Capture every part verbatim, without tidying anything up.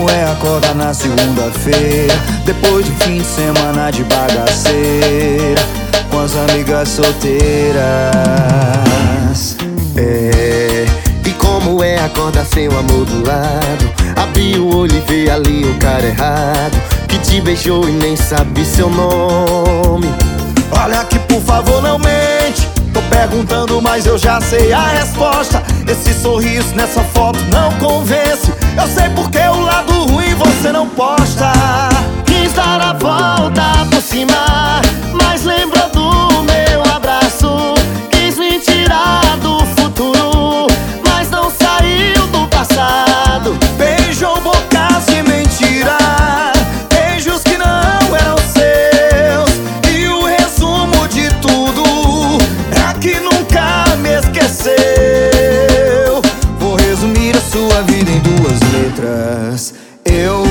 como é acordar na segunda-feira, depois de um fim de semana de bagaceira, com as amigas solteiras. É, e como é acordar sem o amor do lado, abrir o olho e ver ali o cara errado, que te beijou e nem sabe seu nome. Olha aqui, por favor, não mente. Tô perguntando, mas eu já sei a resposta. Esse sorriso nessa foto não convence. Eu sei porque o lado ruim você não posta. Quis dar a volta por cima, mas lembrou do meu abraço. Quis me tirar do futuro, mas não saiu do passado. Beijou bocas de mentira, beijos que não eram seus. E o resumo de tudo é que nunca me esqueceu. Vou resumir a sua vida em duas letras. Eu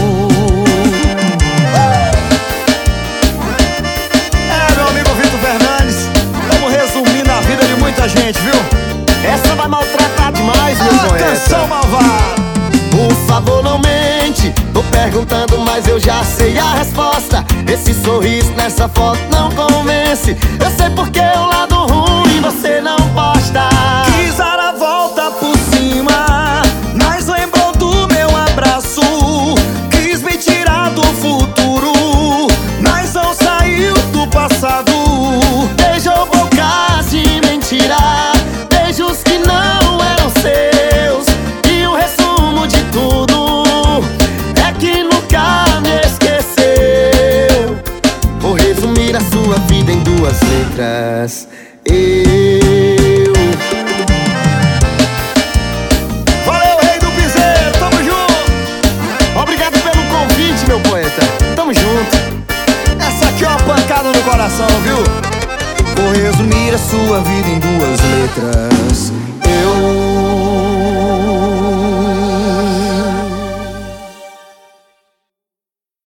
É, meu amigo Vitor Fernandes, estamos resumindo a vida de muita gente, viu? Essa vai maltratar demais, meu Ah, poeta. canção malvada. Por favor, não mente. Tô perguntando, mas eu já sei a resposta. Esse sorriso nessa foto não convence. Eu sei porque o lado ruim você não posta. Quis dar a volta por cima, mas lembrou do meu abraço. Quis me tirar do futuro, mas não saiu do passado. Beijou bocas de mentira, beijos que não eram seus. E o resumo de tudo é que nunca me esqueceu. Vou resumir a sua vida em duas letras. Eu Valeu, rei do piseiro, tamo junto. Obrigado pelo convite, meu poeta. Tamo junto. Essa aqui é uma pancada no coração, viu? Vou resumir a sua vida em duas letras.